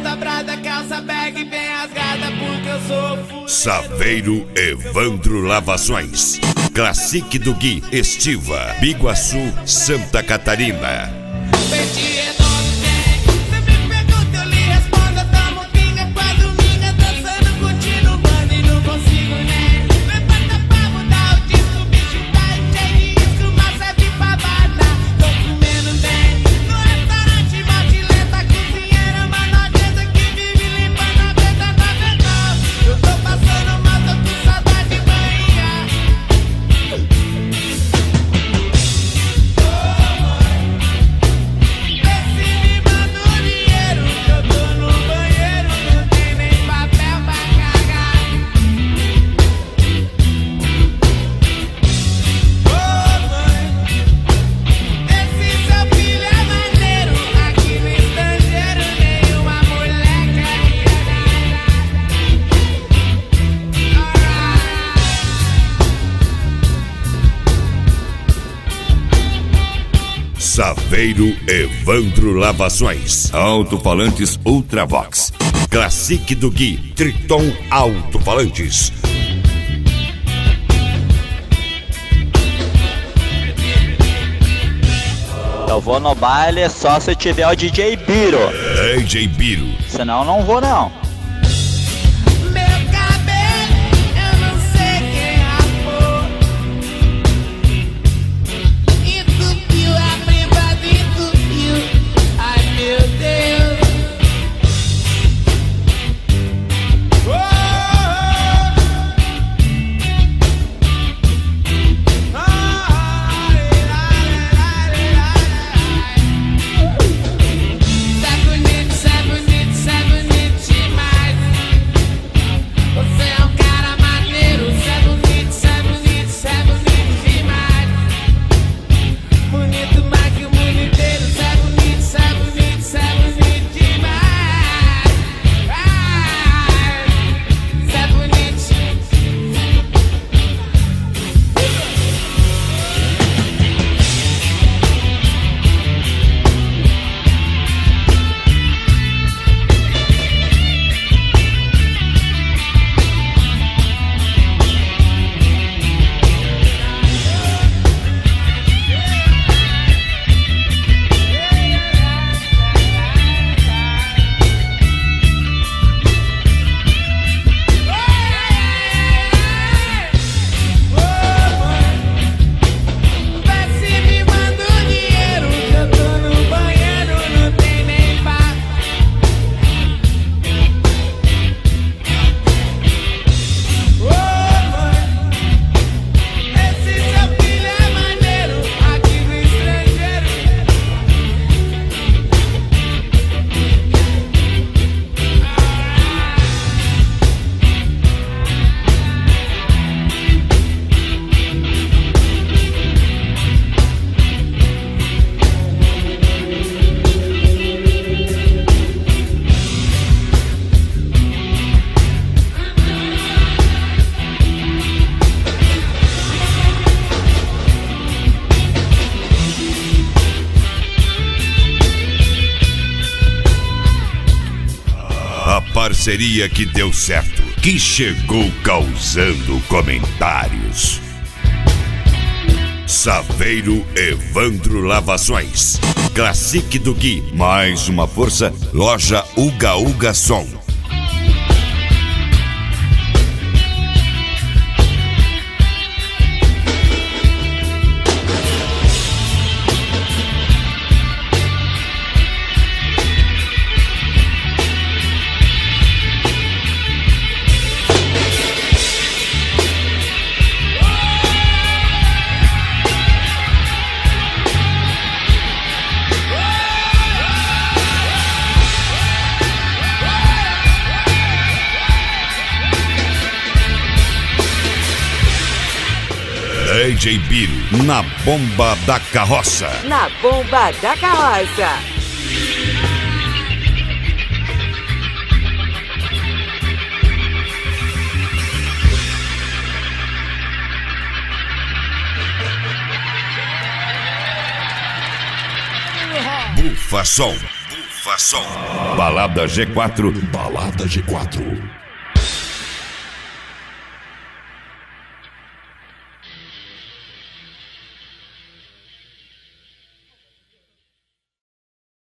bota brada, calça bag bem rasgada, porque eu sou fuleiro. Saveiro Evandro Lavações. Classic do Gui, Estiva, Biguaçu, Santa Catarina. Peixe enorme tem. Você me pergunta, eu lhe respondo. Tamo pinga com a dominga, dançando, curtindo banda e não consigo nem. Levanta pra mudar o disco, o bicho tá cheio de risco, mas serve pra bata. Tô comendo bem. No restaurante, maltilenta, cozinheira, manojenta que vive limpando a venda da vendão. Eu tô passando mal, tô com saudade de manhã. Saveiro Evandro Lavações. Alto-falantes Ultravox. Classic do Gui, Triton Alto-falantes. Eu vou no baile só se tiver o DJ Biro. DJ Biro. Senão eu não vou não. Meu cabelo, eu não sei quem rapou. Entupiu a privada, entupiu. Ai meu Deus. Cê é bonito demais. Você é um cara maneiro. Cê é bonito demais. Bonito mais que o mundo inteiro. Cê é bonito demais. Cê é bonito. Vê se me manda o dinheiro, que eu tô no banheiro, não tem nem pá. Ô mãe, esse seu filho é maneiro, aqui no estrangeiro. A parceria que deu certo, que chegou causando comentários. Saveiro Evandro Lavações. Classic do Gui. Mais uma força, loja Uga Uga Som. DJ Biro, na bomba da carroça. Na bomba da carroça. Bufa Som. Leva som. Balada G4. Balada G4.